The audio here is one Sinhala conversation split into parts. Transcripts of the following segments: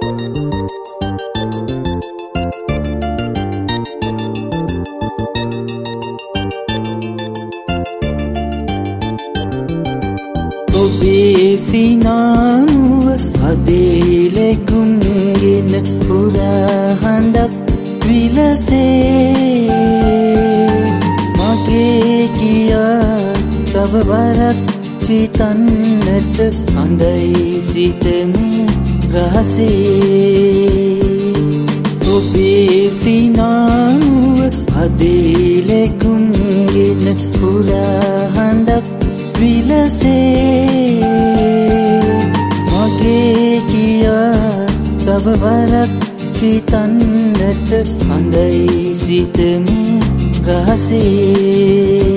ඔබේ සිනානුව හදේලෙකුන්ගෙන පුරහඬක් විලසේ මගේ කියා තව වරක් සිතන්නට හඳයි සිතම රහසේ ඔබේ සිනානුව හදේලෙකුන්ගෙන පුරහඬක් විලසේ මගේ කියා තව වරක් සිතන්නට හඳයි සිතම රහසේ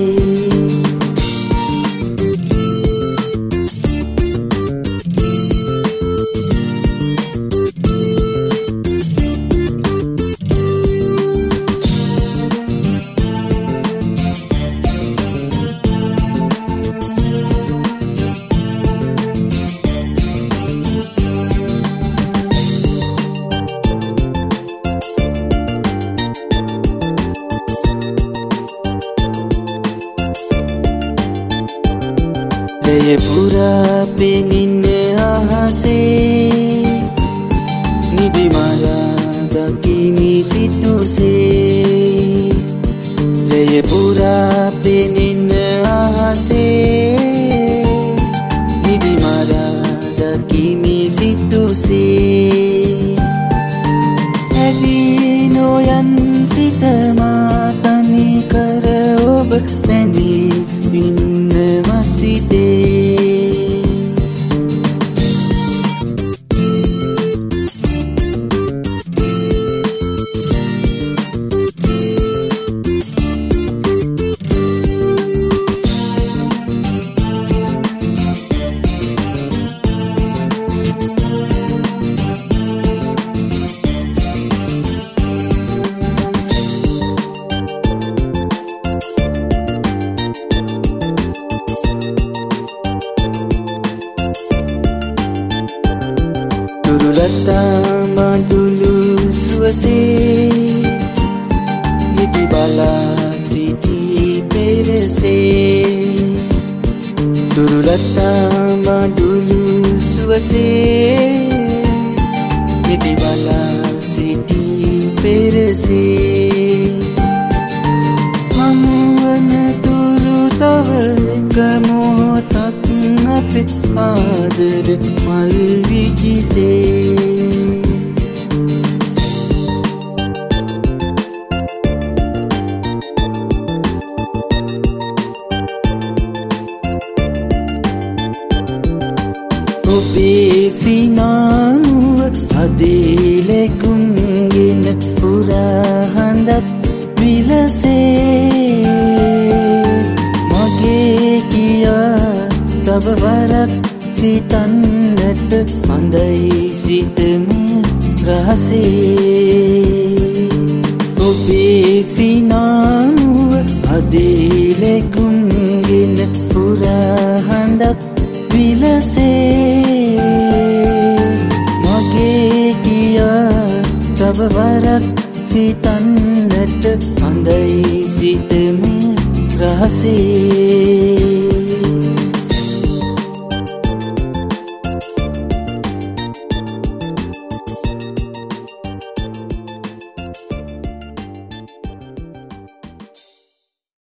රැය පුරා පෙනින්න අහසේ නිදි මලා දකිමි සිතුසේ රැය පුරා පෙනින්න අහසේ නිදි මලා දකිමි සිතුසේ ඇදී නොයන් සිතමා තනි කර ඔබ පැඳී ඉන්න මසිතේ දුරුලතා මඩුලු සුවසේ නිදි බලා සිටි පෙරසේ දුරුලතා මඩුලු සුවසේ නිදි බලා සිටි පෙරසේ හමුවන තුරු තව එක මොහොතක් අපේ ආදර මල් විජිතේ ඔබේ සිනානුව හදේලෙකුන්ගෙන පුරහඬක් විලසේ මගේ කියා තව වරක් සිතන්නට හඳයි සිතම රහසේ ඔබේ සිනානුව හදේලෙකුන්ගෙන පුරහඬක් විලසේ මගේ කියා තව වරක් සිතන්නට හඳයි සිතම රහසේ